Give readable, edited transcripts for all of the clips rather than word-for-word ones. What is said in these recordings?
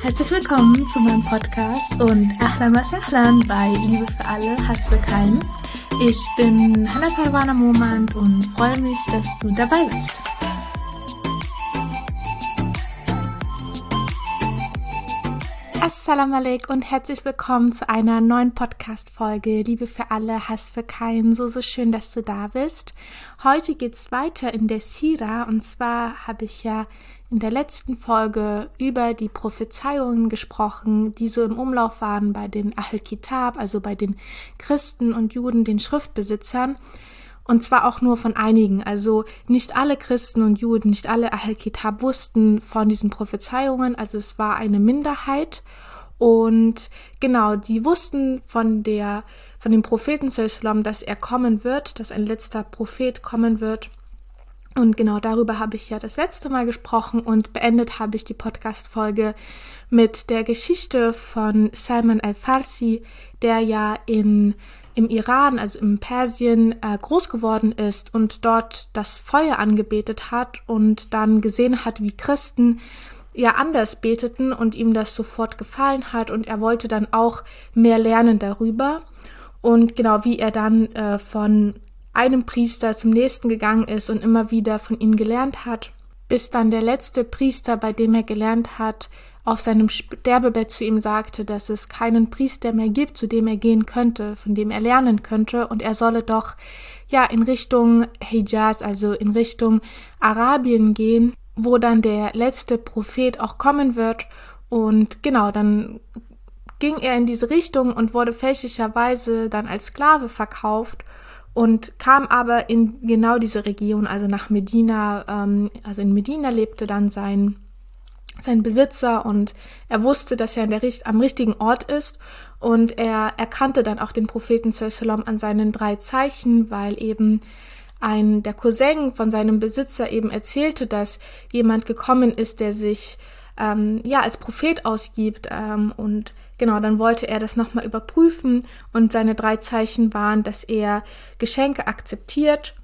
Herzlich willkommen zu meinem Podcast und Ahlan wa Sahlan bei Liebe für alle, Hass für keinen. Ich bin Hannah Parwana Momand und freue mich, dass du dabei bist. Assalamu alaikum und herzlich willkommen zu einer neuen Podcast-Folge Liebe für alle, Hass für keinen. So schön, dass du da bist. Heute geht's weiter in der Sira und zwar habe ich ja in der letzten Folge über die Prophezeiungen gesprochen, die so im Umlauf waren bei den Ahl Kitab, also bei den Christen und Juden, den Schriftbesitzern. Und zwar auch nur von einigen, also nicht alle Christen und Juden, nicht alle Ahl Kitab wussten von diesen Prophezeiungen, also es war eine Minderheit. Und genau, die wussten von dem Propheten sallallahu, dass er kommen wird, dass ein letzter Prophet kommen wird. Und genau darüber habe ich ja das letzte Mal gesprochen und beendet habe ich die Podcast-Folge mit der Geschichte von Salman al-Farsi, der ja im Iran, also im Persien, groß geworden ist und dort das Feuer angebetet hat und dann gesehen hat, wie Christen ja anders beteten und ihm das sofort gefallen hat und er wollte dann auch mehr lernen darüber. Und genau wie er dann von einem Priester zum nächsten gegangen ist und immer wieder von ihnen gelernt hat, bis dann der letzte Priester, bei dem er gelernt hat, auf seinem Sterbebett zu ihm sagte, dass es keinen Priester mehr gibt, zu dem er gehen könnte, von dem er lernen könnte und er solle doch ja in Richtung Hijaz, also in Richtung Arabien gehen, wo dann der letzte Prophet auch kommen wird. Und genau, dann ging er in diese Richtung und wurde fälschlicherweise dann als Sklave verkauft und kam aber in genau diese Region, also nach Medina, also in Medina lebte dann sein Besitzer und er wusste, dass er am richtigen Ort ist und er erkannte dann auch den Propheten sallallahu an seinen 3 Zeichen, weil eben der Cousin von seinem Besitzer eben erzählte, dass jemand gekommen ist, der sich als Prophet ausgibt und genau, dann wollte er das nochmal überprüfen und seine 3 Zeichen waren, dass er Geschenke akzeptiert,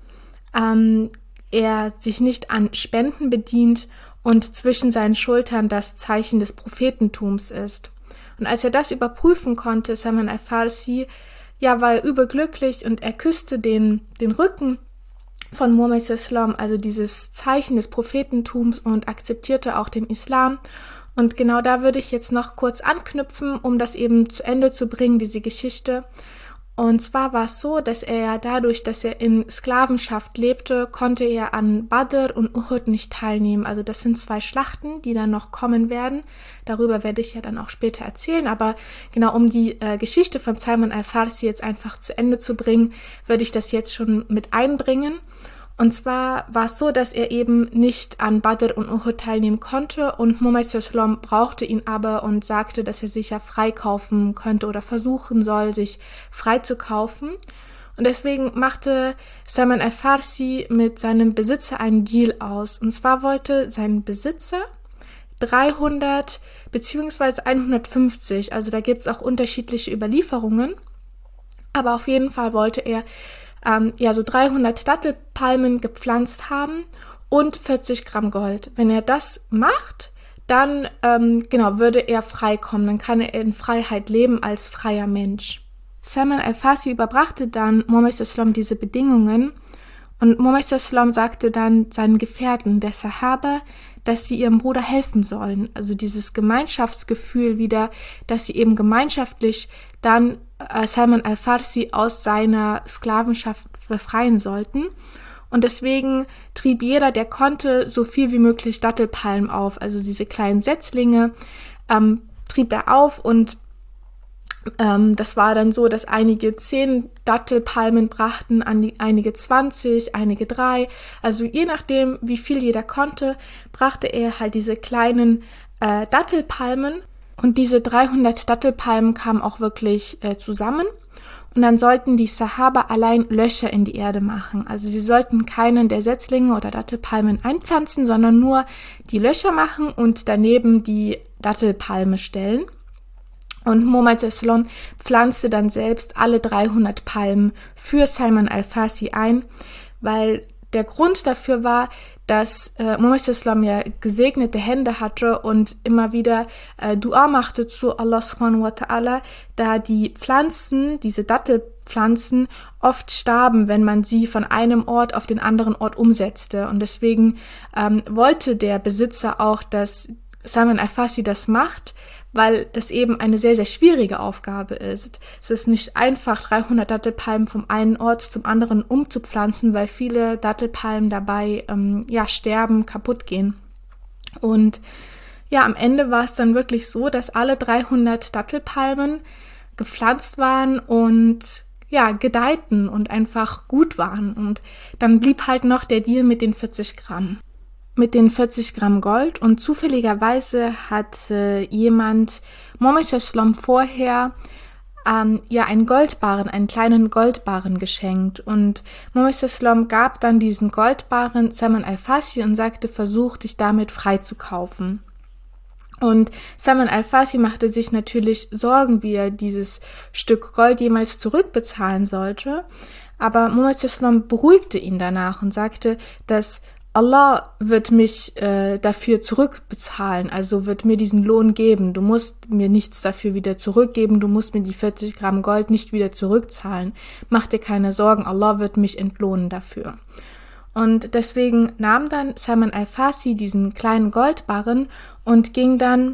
er sich nicht an Spenden bedient und zwischen seinen Schultern das Zeichen des Prophetentums ist. Und als er das überprüfen konnte, Salman al-Farsi, war er überglücklich und er küsste den Rücken von Muhammad sallallahu, also dieses Zeichen des Prophetentums und akzeptierte auch den Islam. Und genau da würde ich jetzt noch kurz anknüpfen, um das eben zu Ende zu bringen, diese Geschichte. Und zwar war es so, dass er dadurch, dass er in Sklavenschaft lebte, konnte er an Badr und Uhud nicht teilnehmen. Also das sind 2 Schlachten, die dann noch kommen werden. Darüber werde ich ja dann auch später erzählen. Aber genau, um die Geschichte von Salman al-Farsi jetzt einfach zu Ende zu bringen, würde ich das jetzt schon mit einbringen. Und zwar war es so, dass er eben nicht an Badr und Uhud teilnehmen konnte und Muhammad sallallahu brauchte ihn aber und sagte, dass er sich ja freikaufen könnte oder versuchen soll, sich frei zu kaufen. Und deswegen machte Salman al-Farsi mit seinem Besitzer einen Deal aus. Und zwar wollte sein Besitzer 300 bzw. 150, also da gibt es auch unterschiedliche Überlieferungen, aber auf jeden Fall wollte er so 300 Dattelpalmen gepflanzt haben und 40 Gramm Gold. Wenn er das macht, dann würde er frei kommen, dann kann er in Freiheit leben als freier Mensch. Salman al-Farsi überbrachte dann Muhammad sallallahu diese Bedingungen und Muhammad sallallahu sagte dann seinen Gefährten, der Sahaba, dass sie ihrem Bruder helfen sollen. Also dieses Gemeinschaftsgefühl wieder, dass sie eben gemeinschaftlich dann Salman al-Farsi aus seiner Sklavenschaft befreien sollten. Und deswegen trieb jeder, der konnte, so viel wie möglich Dattelpalmen auf. Also diese kleinen Setzlinge trieb er auf und das war dann so, dass einige 10 Dattelpalmen brachten, einige 20, einige 3. Also je nachdem, wie viel jeder konnte, brachte er halt diese kleinen Dattelpalmen. Und diese 300 Dattelpalmen kamen auch wirklich zusammen. Und dann sollten die Sahaba allein Löcher in die Erde machen. Also sie sollten keinen der Setzlinge oder Dattelpalmen einpflanzen, sondern nur die Löcher machen und daneben die Dattelpalme stellen. Und Muhammad sallallahu pflanzte dann selbst alle 300 Palmen für Salman al-Farsi ein, weil der Grund dafür war, dass Muhammad Islam ja gesegnete Hände hatte und immer wieder Dua machte zu Allah subhanahu wa ta'ala, da die Pflanzen, diese Dattelpflanzen, oft starben, wenn man sie von einem Ort auf den anderen Ort umsetzte. Und deswegen wollte der Besitzer auch, dass Salman Al-Farsi das macht, weil das eben eine sehr, sehr schwierige Aufgabe ist. Es ist nicht einfach, 300 Dattelpalmen vom einen Ort zum anderen umzupflanzen, weil viele Dattelpalmen dabei sterben, kaputt gehen. Und ja, am Ende war es dann wirklich so, dass alle 300 Dattelpalmen gepflanzt waren und ja, gedeihten und einfach gut waren. Und dann blieb halt noch der Deal mit den 40 Gramm. Mit den 40 Gramm Gold, und zufälligerweise hat jemand Muhammad Islam vorher einen Goldbarren, einen kleinen Goldbarren geschenkt, und Muhammad Islam gab dann diesen Goldbarren Salman Al-Farsi und sagte, versuch dich damit freizukaufen. Und Salman Al-Farsi machte sich natürlich Sorgen, wie er dieses Stück Gold jemals zurückbezahlen sollte, aber Muhammad Islam beruhigte ihn danach und sagte, dass Allah wird mich dafür zurückbezahlen, also wird mir diesen Lohn geben. Du musst mir nichts dafür wieder zurückgeben, du musst mir die 40 Gramm Gold nicht wieder zurückzahlen. Mach dir keine Sorgen, Allah wird mich entlohnen dafür. Und deswegen nahm dann Salman Al-Farsi diesen kleinen Goldbarren und ging dann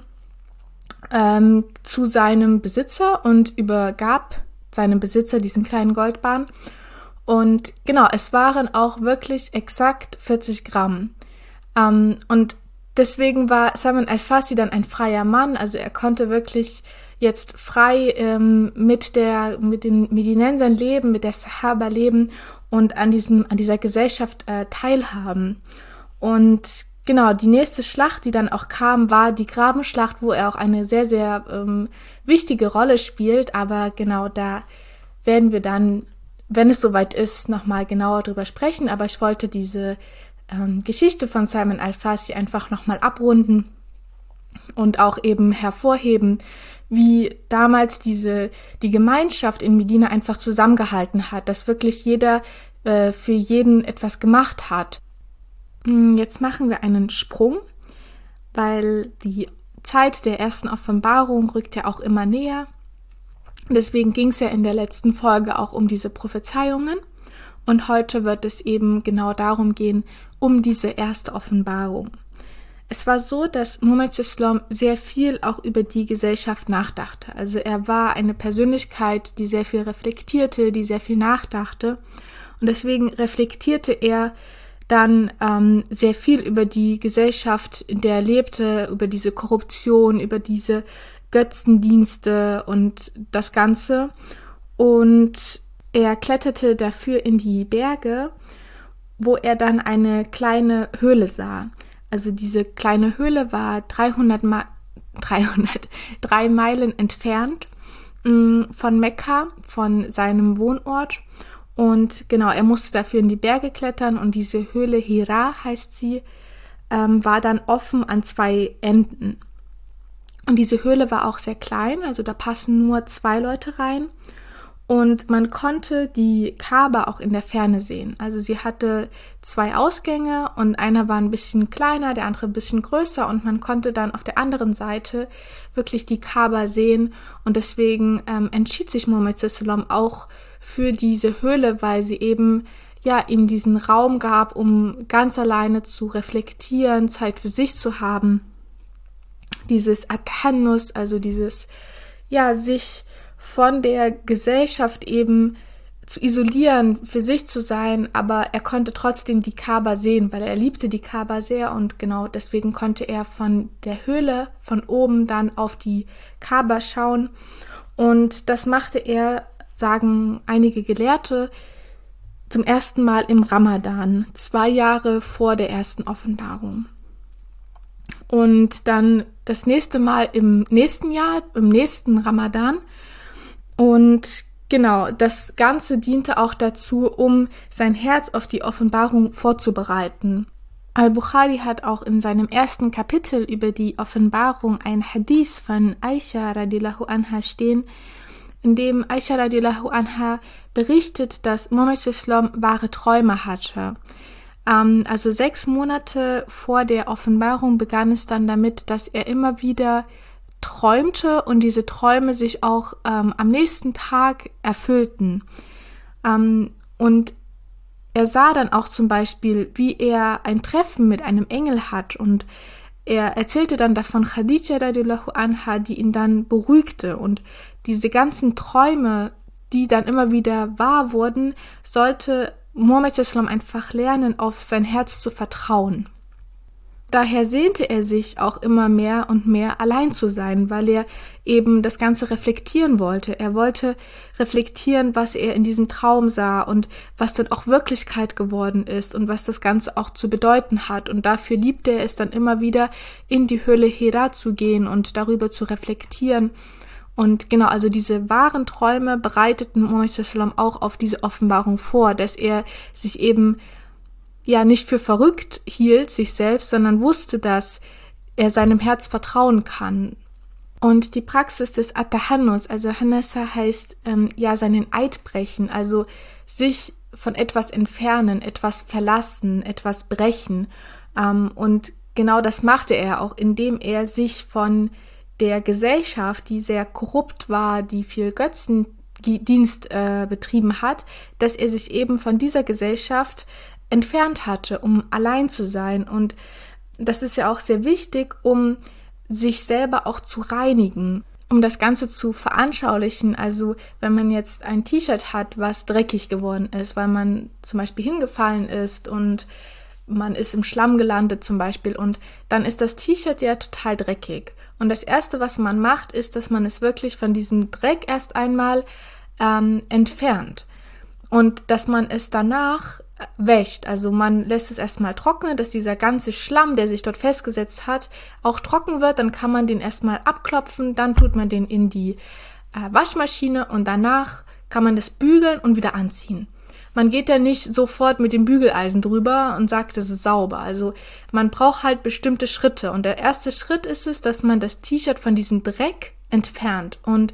zu seinem Besitzer und übergab seinem Besitzer diesen kleinen Goldbarren. Und genau, es waren auch wirklich exakt 40 Gramm. Und deswegen war Salman Al-Farsi dann ein freier Mann, also er konnte wirklich jetzt frei mit den Medinensern leben, mit der Sahaba leben und an dieser Gesellschaft teilhaben. Und genau, die nächste Schlacht, die dann auch kam, war die Grabenschlacht, wo er auch eine sehr, sehr wichtige Rolle spielt. Aber genau, da werden wir dann, wenn es soweit ist, nochmal genauer drüber sprechen. Aber ich wollte diese Geschichte von Salman Al-Farsi einfach nochmal abrunden und auch eben hervorheben, wie damals die Gemeinschaft in Medina einfach zusammengehalten hat, dass wirklich jeder für jeden etwas gemacht hat. Jetzt machen wir einen Sprung, weil die Zeit der ersten Offenbarung rückt ja auch immer näher. Deswegen ging es ja in der letzten Folge auch um diese Prophezeiungen. Und heute wird es eben genau darum gehen, um diese erste Offenbarung. Es war so, dass Muhammad Islam sehr viel auch über die Gesellschaft nachdachte. Also er war eine Persönlichkeit, die sehr viel reflektierte, die sehr viel nachdachte. Und deswegen reflektierte er dann sehr viel über die Gesellschaft, in der er lebte, über diese Korruption, über diese Götzendienste und das Ganze. Und er kletterte dafür in die Berge, wo er dann eine kleine Höhle sah. Also diese kleine Höhle war 3 Meilen entfernt von Mekka, von seinem Wohnort. Und genau, er musste dafür in die Berge klettern, und diese Höhle Hira heißt sie, war dann offen an 2 Enden. Und diese Höhle war auch sehr klein, also da passen nur 2 Leute rein. Und man konnte die Kaaba auch in der Ferne sehen. Also sie hatte 2 Ausgänge und einer war ein bisschen kleiner, der andere ein bisschen größer, und man konnte dann auf der anderen Seite wirklich die Kaaba sehen. Und deswegen entschied sich Muhammad sallam auch für diese Höhle, weil sie eben ihm diesen Raum gab, um ganz alleine zu reflektieren, Zeit für sich zu haben. Dieses At-Tahannus, also dieses sich von der Gesellschaft eben zu isolieren, für sich zu sein, aber er konnte trotzdem die Kaaba sehen, weil er liebte die Kaaba sehr, und genau deswegen konnte er von der Höhle von oben dann auf die Kaaba schauen, und das machte er, sagen einige Gelehrte, zum ersten Mal im Ramadan, 2 Jahre vor der ersten Offenbarung. Und dann das nächste Mal im nächsten Jahr, im nächsten Ramadan. Und genau, das Ganze diente auch dazu, um sein Herz auf die Offenbarung vorzubereiten. Al-Bukhari hat auch in seinem ersten Kapitel über die Offenbarung ein Hadith von Aisha radiallahu anha stehen, in dem Aisha radiallahu anha berichtet, dass Muhammad sallam wahre Träume hatte. Also 6 Monate vor der Offenbarung begann es dann damit, dass er immer wieder träumte und diese Träume sich auch am nächsten Tag erfüllten. Und er sah dann auch zum Beispiel, wie er ein Treffen mit einem Engel hat, und er erzählte dann davon Khadija radiallahu anha, die ihn dann beruhigte, und diese ganzen Träume, die dann immer wieder wahr wurden, sollte Muhammad sallam einfach lernen, auf sein Herz zu vertrauen. Daher sehnte er sich auch immer mehr und mehr allein zu sein, weil er eben das Ganze reflektieren wollte. Er wollte reflektieren, was er in diesem Traum sah und was dann auch Wirklichkeit geworden ist und was das Ganze auch zu bedeuten hat. Und dafür liebte er es dann immer wieder, in die Höhle Hira zu gehen und darüber zu reflektieren. Und genau, also diese wahren Träume bereiteten Muhammad sallam auch auf diese Offenbarung vor, dass er sich eben nicht für verrückt hielt, sich selbst, sondern wusste, dass er seinem Herz vertrauen kann. Und die Praxis des At-Tahannus, also Hanassa heißt seinen Eid brechen, also sich von etwas entfernen, etwas verlassen, etwas brechen. Und genau das machte er auch, indem er sich von der Gesellschaft, die sehr korrupt war, die viel Götzendienst betrieben hat, dass er sich eben von dieser Gesellschaft entfernt hatte, um allein zu sein. Und das ist ja auch sehr wichtig, um sich selber auch zu reinigen, um das Ganze zu veranschaulichen. Also wenn man jetzt ein T-Shirt hat, was dreckig geworden ist, weil man zum Beispiel hingefallen ist und man ist im Schlamm gelandet zum Beispiel, und dann ist das T-Shirt ja total dreckig. Und das Erste, was man macht, ist, dass man es wirklich von diesem Dreck erst einmal entfernt. Und dass man es danach wäscht. Also man lässt es erstmal trocknen, dass dieser ganze Schlamm, der sich dort festgesetzt hat, auch trocken wird. Dann kann man den erstmal abklopfen, dann tut man den in die Waschmaschine und danach kann man das bügeln und wieder anziehen. Man geht ja nicht sofort mit dem Bügeleisen drüber und sagt, es ist sauber. Also man braucht halt bestimmte Schritte. Und der erste Schritt ist es, dass man das T-Shirt von diesem Dreck entfernt. Und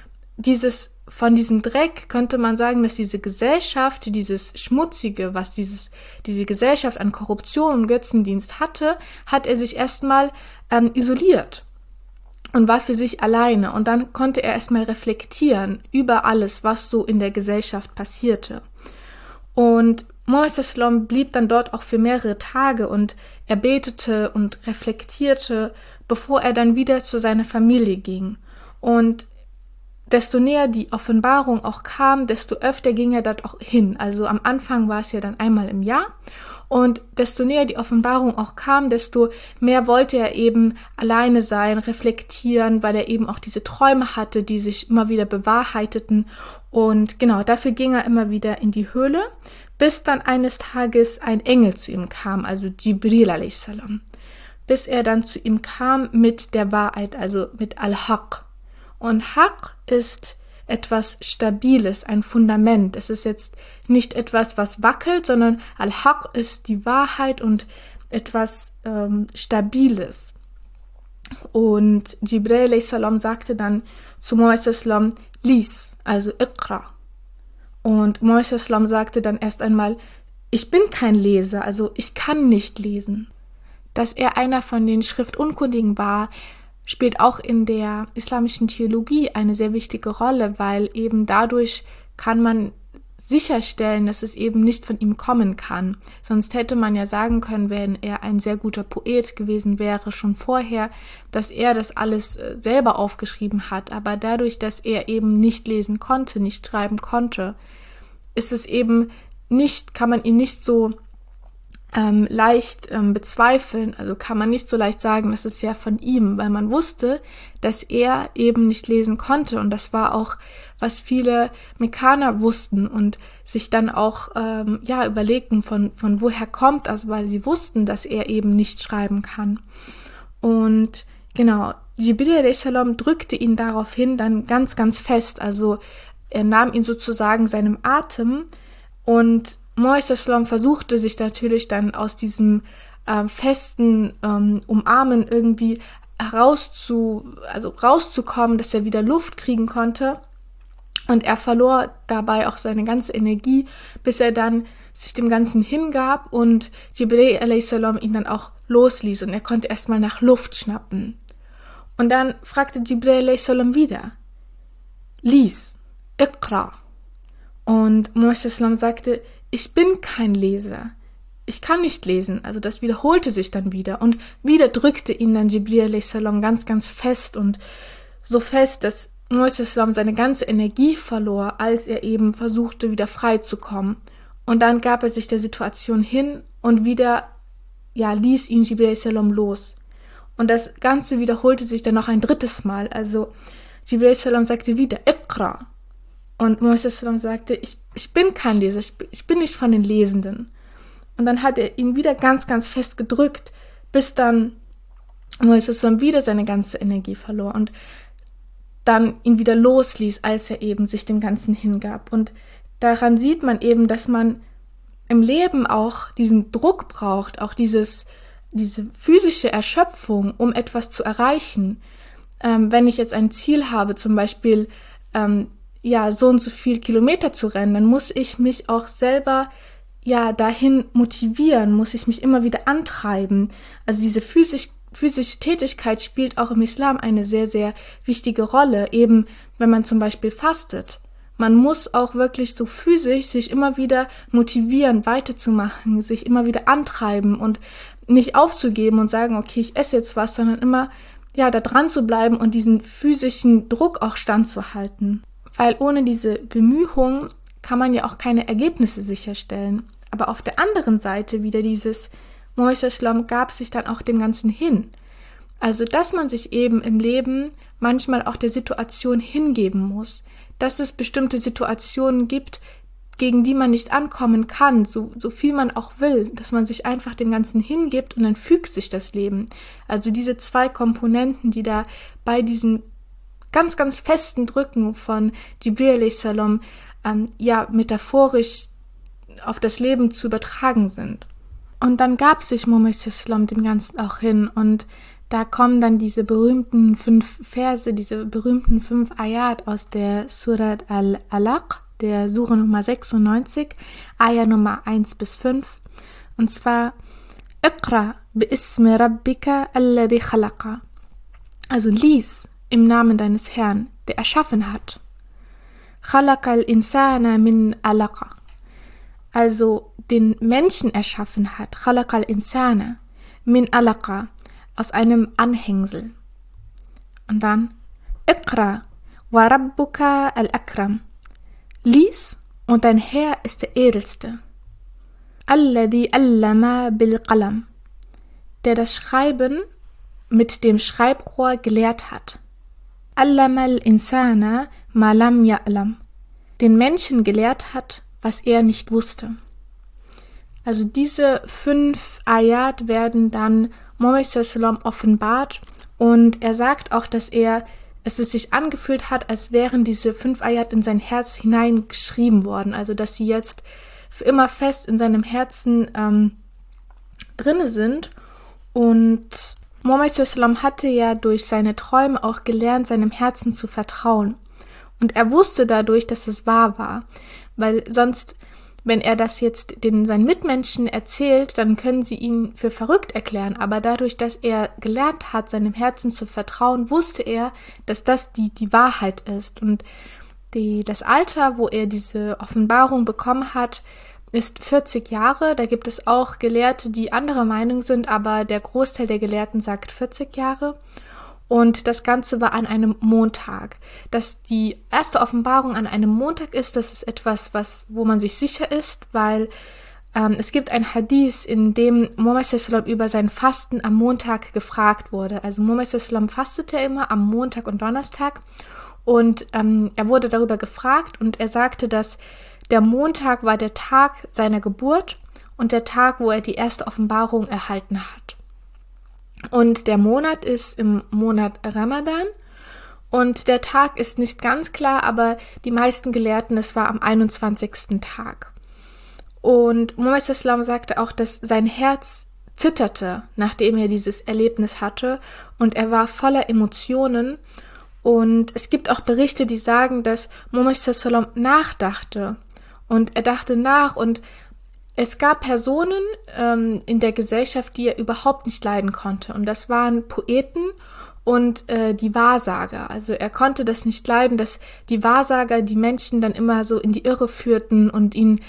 von diesem Dreck könnte man sagen, dass diese Gesellschaft, dieses Schmutzige, was diese Gesellschaft an Korruption und Götzendienst hatte, hat er sich erstmal isoliert und war für sich alleine. Und dann konnte er erstmal reflektieren über alles, was so in der Gesellschaft passierte. Und Muhammad sallam blieb dann dort auch für mehrere Tage und er betete und reflektierte, bevor er dann wieder zu seiner Familie ging. Und desto näher die Offenbarung auch kam, desto öfter ging er dort auch hin. Also am Anfang war es ja dann einmal im Jahr. Und desto näher die Offenbarung auch kam, desto mehr wollte er eben alleine sein, reflektieren, weil er eben auch diese Träume hatte, die sich immer wieder bewahrheiteten. Und genau, dafür ging er immer wieder in die Höhle, bis dann eines Tages ein Engel zu ihm kam, also Jibril a.s. Bis er dann zu ihm kam mit der Wahrheit, also mit Al-Haq. Und Haq ist etwas Stabiles, ein Fundament. Es ist jetzt nicht etwas, was wackelt, sondern Al-Haq ist die Wahrheit und etwas Stabiles. Und Jibril a.s. sagte dann zu Muhammad sallam, lies, also Iqra. Und Muhammad sallam sagte dann erst einmal, ich bin kein Leser, also ich kann nicht lesen. Dass er einer von den Schriftunkundigen war, spielt auch in der islamischen Theologie eine sehr wichtige Rolle, weil eben dadurch kann man sicherstellen, dass es eben nicht von ihm kommen kann. Sonst hätte man ja sagen können, wenn er ein sehr guter Poet gewesen wäre, schon vorher, dass er das alles selber aufgeschrieben hat. Aber dadurch, dass er eben nicht lesen konnte, nicht schreiben konnte, ist es eben nicht, kann man ihn nicht so leicht bezweifeln, also kann man nicht so leicht sagen, das ist ja von ihm, weil man wusste, dass er eben nicht lesen konnte, und das war auch, was viele Mekkaner wussten und sich dann auch überlegten, von woher kommt das, weil sie wussten, dass er eben nicht schreiben kann. Und genau, Jibril a.s. drückte ihn daraufhin dann ganz, ganz fest, also er nahm ihn sozusagen seinem Atem, und Muhammad sallam versuchte sich natürlich dann aus diesem festen Umarmen irgendwie rauszukommen, dass er wieder Luft kriegen konnte. Und er verlor dabei auch seine ganze Energie, bis er dann sich dem Ganzen hingab und Jibril a.s. ihn dann auch losließ und er konnte erstmal nach Luft schnappen. Und dann fragte Jibril a.s. wieder, lies, Iqra. Und Muhammad sagte, ich bin kein Leser, ich kann nicht lesen. Also das wiederholte sich dann wieder und wieder drückte ihn dann Jibril a.s. ganz, ganz fest und so fest, dass Muhammad seine ganze Energie verlor, als er eben versuchte, wieder frei zu kommen. Und dann gab er sich der Situation hin und wieder, ließ ihn Jibril a.s. los. Und das Ganze wiederholte sich dann noch ein drittes Mal. Also Jibril a.s. sagte wieder, Iqra. Und Muhammad sagte, ich bin kein Leser, ich bin nicht von den Lesenden. Und dann hat er ihn wieder ganz, ganz fest gedrückt, bis dann Muhammad wieder seine ganze Energie verlor und dann ihn wieder losließ, als er eben sich dem Ganzen hingab. Und daran sieht man eben, dass man im Leben auch diesen Druck braucht, auch diese physische Erschöpfung, um etwas zu erreichen. Wenn ich jetzt ein Ziel habe, zum Beispiel so und so viel Kilometer zu rennen, dann muss ich mich auch selber dahin motivieren, muss ich mich immer wieder antreiben. Also diese physische Tätigkeit spielt auch im Islam eine sehr, sehr wichtige Rolle, eben wenn man zum Beispiel fastet. Man muss auch wirklich so physisch sich immer wieder motivieren, weiterzumachen, sich immer wieder antreiben und nicht aufzugeben und sagen, okay, ich esse jetzt was, sondern immer da dran zu bleiben und diesen physischen Druck auch standzuhalten. Weil ohne diese Bemühungen kann man ja auch keine Ergebnisse sicherstellen. Aber auf der anderen Seite wieder dieses Muhammad gab sich dann auch dem Ganzen hin. Also, dass man sich eben im Leben manchmal auch der Situation hingeben muss, dass es bestimmte Situationen gibt, gegen die man nicht ankommen kann, so viel man auch will, dass man sich einfach dem Ganzen hingibt und dann fügt sich das Leben. Also diese zwei Komponenten, die da bei diesem ganz, ganz festen Drücken von Jibril a.s. Metaphorisch auf das Leben zu übertragen sind. Und dann gab sich Muhammad dem Ganzen auch hin und da kommen dann diese berühmten 5 Verse, diese berühmten 5 Ayat aus der Surat Al-Alaq, der Sure Nummer 96, Ayah Nummer 1-5. Und zwar Iqra bi-ismi rabbika alladhi khalaqa. Also lies im Namen deines Herrn, der erschaffen hat. Khalaqa al-insana min alaqa. Also den Menschen erschaffen hat, Khalaqa al-insana min alaqa, aus einem Anhängsel. Und dann Iqra wa rabbuka al-akram. Lies und dein Herr ist der Edelste. Alladhi allama bil qalam, der das Schreiben mit dem Schreibrohr gelehrt hat. Allama al-insana ma lam ya'lam, den Menschen gelehrt hat, was er nicht wusste. Also diese 5 Ayat werden dann Muhammad offenbart und er sagt auch, dass es sich angefühlt hat, als wären diese 5 Ayat in sein Herz hineingeschrieben worden, also dass sie jetzt für immer fest in seinem Herzen drinne sind. Und Muhammad hatte ja durch seine Träume auch gelernt, seinem Herzen zu vertrauen. Und er wusste dadurch, dass es wahr war, weil sonst, wenn er das jetzt seinen Mitmenschen erzählt, dann können sie ihn für verrückt erklären. Aber dadurch, dass er gelernt hat, seinem Herzen zu vertrauen, wusste er, dass das die Wahrheit ist. Und das Alter, wo er diese Offenbarung bekommen hat, ist 40 Jahre. Da gibt es auch Gelehrte, die anderer Meinung sind, aber der Großteil der Gelehrten sagt 40 Jahre. Und das Ganze war an einem Montag. Dass die erste Offenbarung an einem Montag ist, das ist etwas, wo man sich sicher ist, weil es gibt ein Hadith, in dem Muhammad über sein Fasten am Montag gefragt wurde. Also Muhammad fastete immer am Montag und Donnerstag und er wurde darüber gefragt und er sagte, dass der Montag war der Tag seiner Geburt und der Tag, wo er die erste Offenbarung erhalten hat. Und der Monat ist im Monat Ramadan und der Tag ist nicht ganz klar, aber die meisten Gelehrten, es war am 21. Tag. Und Muhammad sagte auch, dass sein Herz zitterte, nachdem er dieses Erlebnis hatte und er war voller Emotionen Und es gibt auch Berichte, die sagen, dass Muhammad sallam nachdachte. Und er dachte nach und es gab Personen in der Gesellschaft, die er überhaupt nicht leiden konnte. Und das waren Poeten und die Wahrsager. Also er konnte das nicht leiden, dass die Wahrsager die Menschen dann immer so in die Irre führten und ihnen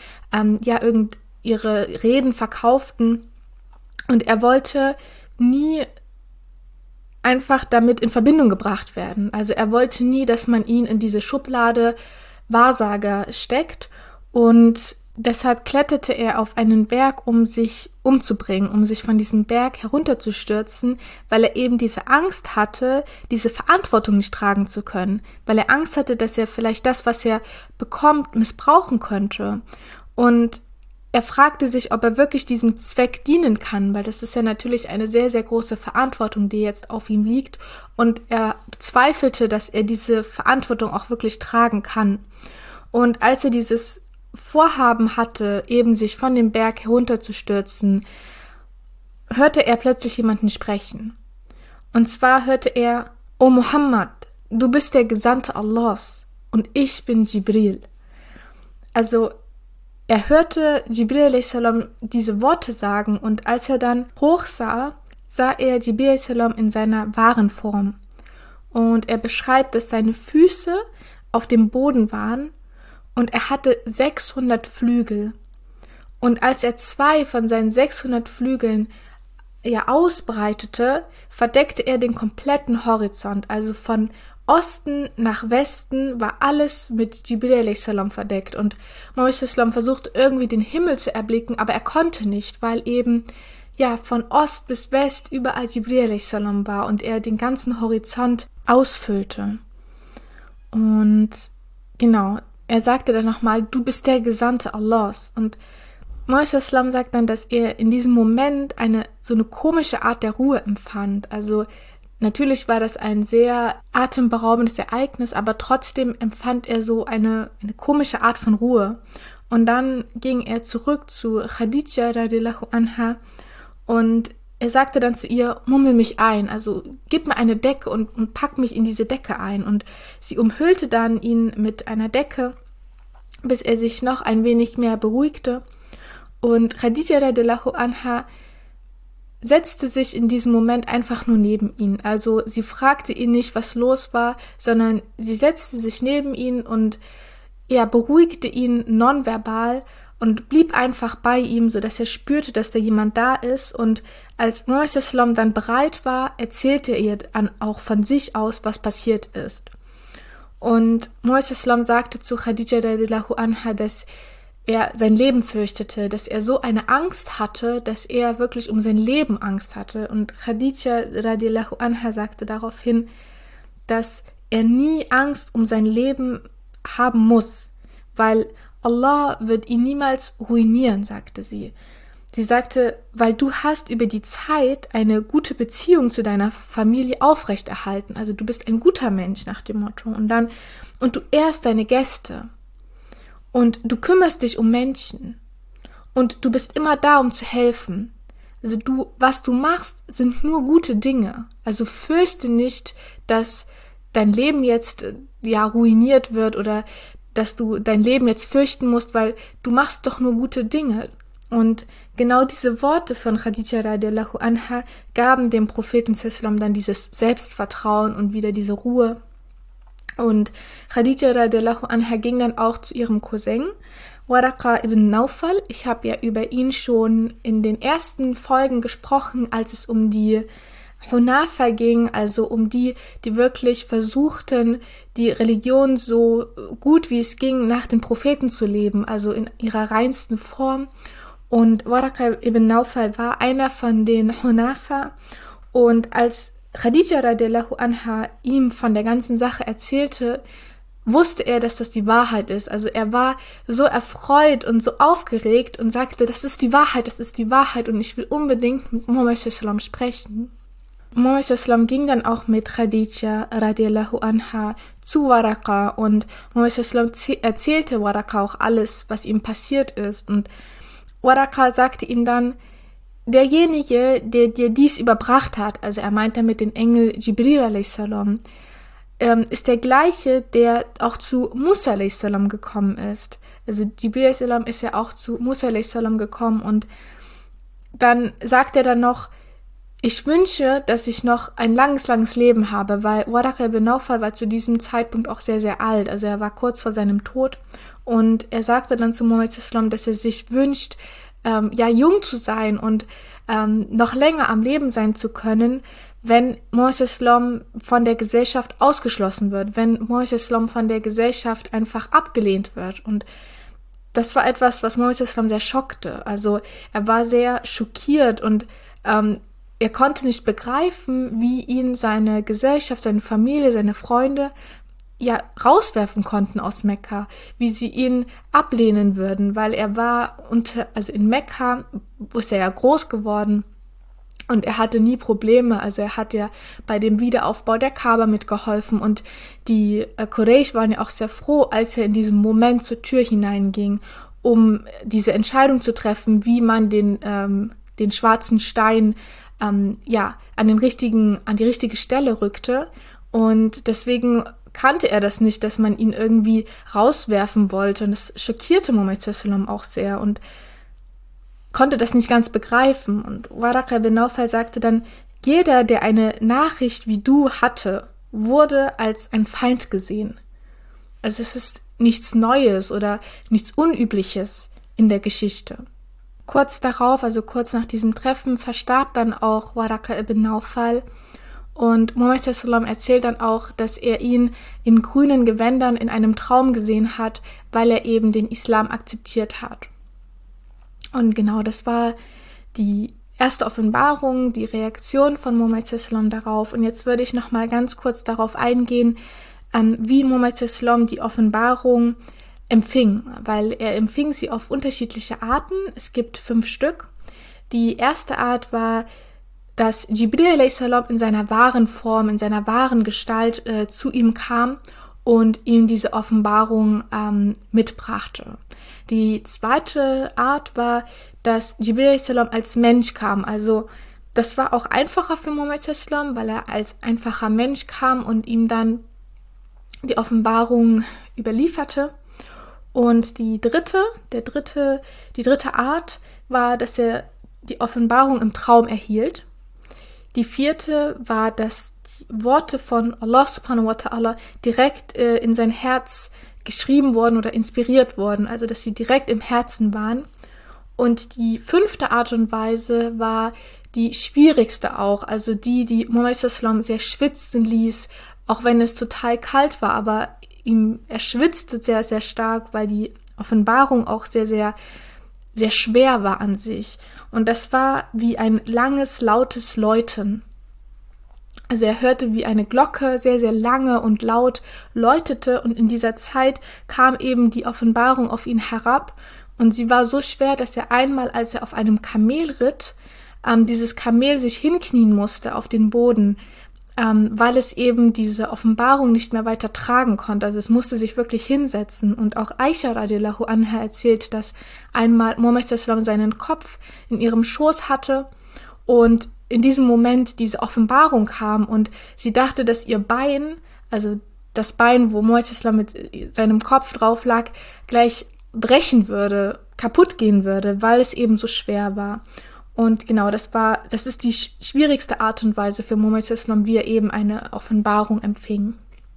ihre Reden verkauften. Und er wollte nie einfach damit in Verbindung gebracht werden. Also er wollte nie, dass man ihn in diese Schublade Wahrsager steckt. Und deshalb kletterte er auf einen Berg, um sich umzubringen, um sich von diesem Berg herunterzustürzen, weil er eben diese Angst hatte, diese Verantwortung nicht tragen zu können, weil er Angst hatte, dass er vielleicht das, was er bekommt, missbrauchen könnte. Und er fragte sich, ob er wirklich diesem Zweck dienen kann, weil das ist ja natürlich eine sehr, sehr große Verantwortung, die jetzt auf ihm liegt. Und er zweifelte, dass er diese Verantwortung auch wirklich tragen kann. Und als er dieses Vorhaben hatte, eben sich von dem Berg herunterzustürzen, hörte er plötzlich jemanden sprechen. Und zwar hörte er: O Muhammad, du bist der Gesandte Allahs und ich bin Jibril. Also er hörte Jibril a.s. diese Worte sagen und als er dann hochsah, sah er Jibril a.s. in seiner wahren Form. Und er beschreibt, dass seine Füße auf dem Boden waren und er hatte 600 Flügel. Und als er 2 von seinen 600 Flügeln ausbreitete, verdeckte er den kompletten Horizont. Also von Osten nach Westen war alles mit Jibril a.s. verdeckt. Und Muhammad a.s. versuchte irgendwie den Himmel zu erblicken, aber er konnte nicht, weil eben von Ost bis West überall Jibril a.s. war und er den ganzen Horizont ausfüllte. Und genau, er sagte dann nochmal: Du bist der Gesandte Allahs. Und Muhammad a.s. sagt dann, dass er in diesem Moment so eine komische Art der Ruhe empfand. Also natürlich war das ein sehr atemberaubendes Ereignis, aber trotzdem empfand er so eine komische Art von Ruhe. Und dann ging er zurück zu Khadija radiallahu anha und er sagte dann zu ihr: Mummel mich ein, also gib mir eine Decke und pack mich in diese Decke ein. Und sie umhüllte dann ihn mit einer Decke, bis er sich noch ein wenig mehr beruhigte. Und Khadija radiallahu anha setzte sich in diesem Moment einfach nur neben ihn. Also sie fragte ihn nicht, was los war, sondern sie setzte sich neben ihn und beruhigte ihn nonverbal und blieb einfach bei ihm, sodass er spürte, dass da jemand da ist. Und als Muhammad a.s. dann bereit war, erzählte er ihr dann auch von sich aus, was passiert ist. Und Muhammad a.s. sagte zu Khadija radiallahu anha, dass er sein Leben fürchtete, dass er so eine Angst hatte, dass er wirklich um sein Leben Angst hatte. Und Khadija radiallahu anha sagte daraufhin, dass er nie Angst um sein Leben haben muss, weil Allah wird ihn niemals ruinieren, sagte sie. Sie sagte, weil du hast über die Zeit eine gute Beziehung zu deiner Familie aufrechterhalten. Also du bist ein guter Mensch nach dem Motto. Und du ehrst deine Gäste. Und du kümmerst dich um Menschen. Und du bist immer da, um zu helfen. Also was du machst, sind nur gute Dinge. Also fürchte nicht, dass dein Leben jetzt ruiniert wird oder dass du dein Leben jetzt fürchten musst, weil du machst doch nur gute Dinge. Und genau diese Worte von Khadija radiallahu anha gaben dem Propheten sallam dann dieses Selbstvertrauen und wieder diese Ruhe. Und Khadija radiallahu anha ging dann auch zu ihrem Cousin Waraqa ibn Nawfal. Ich habe ja über ihn schon in den ersten Folgen gesprochen, als es um die Hunafa ging, also um die wirklich versuchten, die Religion so gut wie es ging nach den Propheten zu leben, also in ihrer reinsten Form. Und Waraqa ibn Nawfal war einer von den Hunafa. Und als Khadija radiallahu anha ihm von der ganzen Sache erzählte, wusste er, dass das die Wahrheit ist. Also er war so erfreut und so aufgeregt und sagte, das ist die Wahrheit und ich will unbedingt mit Muhammad sallam sprechen. Muhammad sallam ging dann auch mit Khadija radiallahu anha zu Waraqa und Muhammad sallam erzählte Waraqa auch alles, was ihm passiert ist. Und Waraqa sagte ihm dann, derjenige, der dir dies überbracht hat, also er meint damit den Engel Jibril a.s., ist der gleiche, der auch zu Musa a.s. gekommen ist. Also Jibril a.s. ist ja auch zu Musa a.s. gekommen und dann sagt er dann noch, ich wünsche, dass ich noch ein langes Leben habe, weil Waraka ibn Nawfal war zu diesem Zeitpunkt auch sehr, sehr alt. Also er war kurz vor seinem Tod und er sagte dann zu Muhammad sallam, dass er sich wünscht, jung zu sein und noch länger am Leben sein zu können, wenn Muhammad sallam von der Gesellschaft ausgeschlossen wird, wenn Muhammad sallam von der Gesellschaft einfach abgelehnt wird. Und das war etwas, was Muhammad sallam sehr schockte. Also er war sehr schockiert und er konnte nicht begreifen, wie ihn seine Gesellschaft, seine Familie, seine Freunde rauswerfen konnten aus Mekka, wie sie ihn ablehnen würden, weil er war in Mekka, wo ist er ja groß geworden und er hatte nie Probleme, also er hat ja bei dem Wiederaufbau der Kaaba mitgeholfen und die Quraysh waren ja auch sehr froh, als er in diesem Moment zur Tür hineinging, um diese Entscheidung zu treffen, wie man den schwarzen Stein an die richtige Stelle rückte und deswegen kannte er das nicht, dass man ihn irgendwie rauswerfen wollte und das schockierte Muhammad sallam auch sehr und konnte das nicht ganz begreifen und Waraka ibn Nawfal sagte dann, jeder, der eine Nachricht wie du hatte, wurde als ein Feind gesehen. Also es ist nichts Neues oder nichts Unübliches in der Geschichte. Kurz darauf, also kurz nach diesem Treffen, verstarb dann auch Waraka ibn Nawfal und Muhammad sallam erzählt dann auch, dass er ihn in grünen Gewändern in einem Traum gesehen hat, weil er eben den Islam akzeptiert hat. Und genau, das war die erste Offenbarung, die Reaktion von Muhammad sallam darauf. Und jetzt würde ich nochmal ganz kurz darauf eingehen, wie Muhammad sallam die Offenbarung empfing, weil er empfing sie auf unterschiedliche Arten. Es gibt 5 Stück. Die erste Art war, dass Jibril a.s. in seiner wahren Form, in seiner wahren Gestalt zu ihm kam und ihm diese Offenbarung mitbrachte. Die zweite Art war, dass Jibril a.s. als Mensch kam. Also das war auch einfacher für Muhammad sallam, weil er als einfacher Mensch kam und ihm dann die Offenbarung überlieferte. Und die dritte Art war, dass er die Offenbarung im Traum erhielt. Die vierte war, dass die Worte von Allah subhanahu wa ta'ala direkt in sein Herz geschrieben wurden oder inspiriert wurden, also dass sie direkt im Herzen waren. Und die 5. Art und Weise war die schwierigste auch, also die Muhammad sallam sehr schwitzen ließ, auch wenn es total kalt war, aber er schwitzte sehr, sehr stark, weil die Offenbarung auch sehr, sehr, sehr schwer war an sich. Und das war wie ein langes, lautes Läuten. Also er hörte, wie eine Glocke sehr, sehr lange und laut läutete und in dieser Zeit kam eben die Offenbarung auf ihn herab und sie war so schwer, dass er einmal, als er auf einem Kamel ritt, dieses Kamel sich hinknien musste auf den Boden, weil es eben diese Offenbarung nicht mehr weiter tragen konnte. Also es musste sich wirklich hinsetzen. Und auch Aisha radiallahu anha erzählt, dass einmal Muhammad sallam seinen Kopf in ihrem Schoß hatte und in diesem Moment diese Offenbarung kam und sie dachte, dass ihr Bein, also das Bein, wo Muhammad sallam mit seinem Kopf drauf lag, gleich brechen würde, kaputt gehen würde, weil es eben so schwer war. Und genau, das ist die schwierigste Art und Weise für Muhammad sallam, wie er eben eine Offenbarung empfing.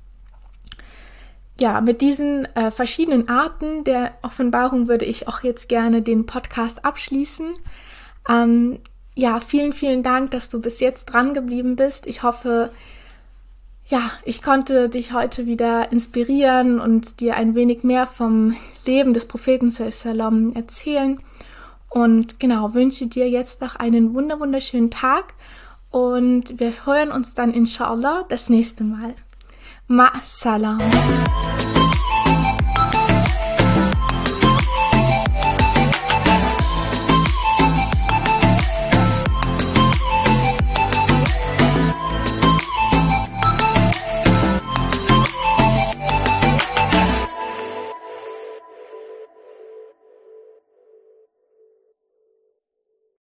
Ja, mit diesen verschiedenen Arten der Offenbarung würde ich auch jetzt gerne den Podcast abschließen. Vielen, vielen Dank, dass du bis jetzt dran geblieben bist. Ich hoffe, ich konnte dich heute wieder inspirieren und dir ein wenig mehr vom Leben des Propheten sallam erzählen. Und genau, wünsche dir jetzt noch einen wunderschönen Tag und wir hören uns dann inshallah das nächste Mal. Ma'as salam.